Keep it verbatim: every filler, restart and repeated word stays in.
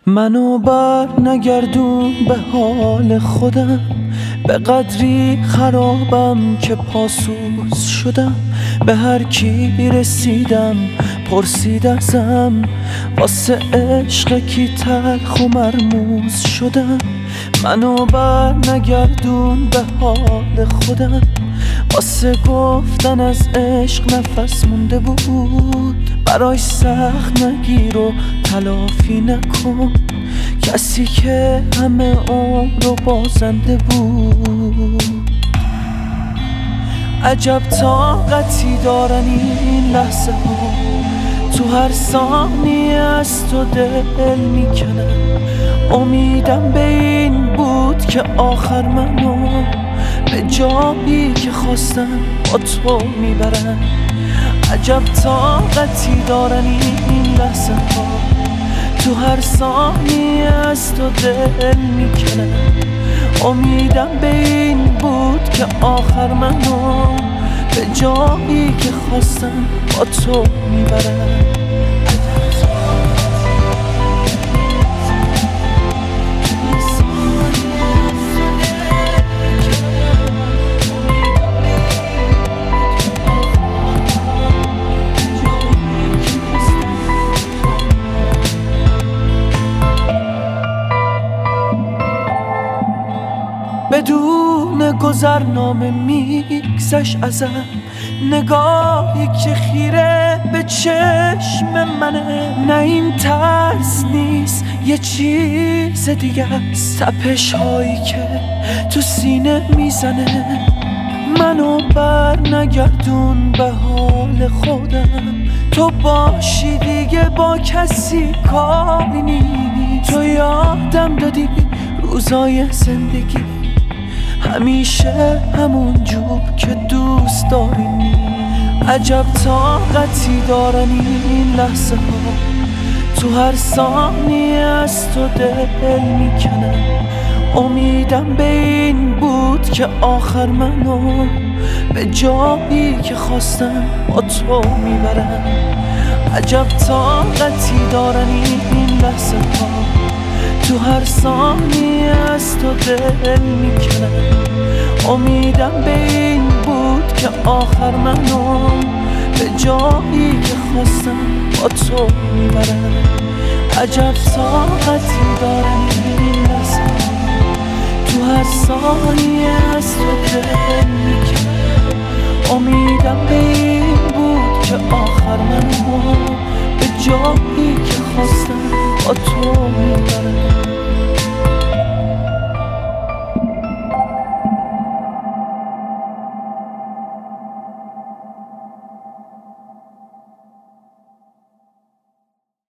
منو بر نگردون به حال خودم، به قدری خرابم که پاسوز شدم. به هر کی رسیدم پرسید ازم، واسه عشق کی تلخ و مرموز شدم. منو بر نگردون به حال خودم، واسه گفتن از عشق نفس مونده بود. برای سخت نگیر و تلافی نکن، کسی که همه عمر رو بازنده بود. عجب طاقتی دارن این لحظه ها، تو هر ثانیه از تو دل میکنن. امیدم به این بود که آخر منو به جایی که خواستم با تو میبرن. عجب طاقتی دارن این لحظه ها، تو هر ثانیه از تو دل میکنن. امیدم به این بود که آخر منو به جایی که خواستم با تو میبرن. بدون گذرنامه میگذشت ازم، نگاهی که خیره به چشم منه. نه این ترس نیست یه چیز دیگه است، تپش هایی که تو سینه میزنه. منو بر نگردون به حال خودم، تو باشی دیگه با کسی کاری نیست. تو یادم دادی روزای زندگی همیشه همون جور که دوست دارینی. عجب طاقتی دارن این لحظه ها، تو هر ثانیه از تو دل میکنن. امیدم به این بود که آخر منو به جایی که خواستم با تو میبرن. عجب طاقتی دارن این لحظه ها، تو هر ثانیه از تو دل میکنن. امیدم به این بود که آخر منو به جایی که خواستم با تو میبرن. عجب طاقتی دارن این لحظه، تو هر ثانیه از تو دل میکنن. امیدم به این بود که آخر منو به جایی که خواستم با تو میبرن.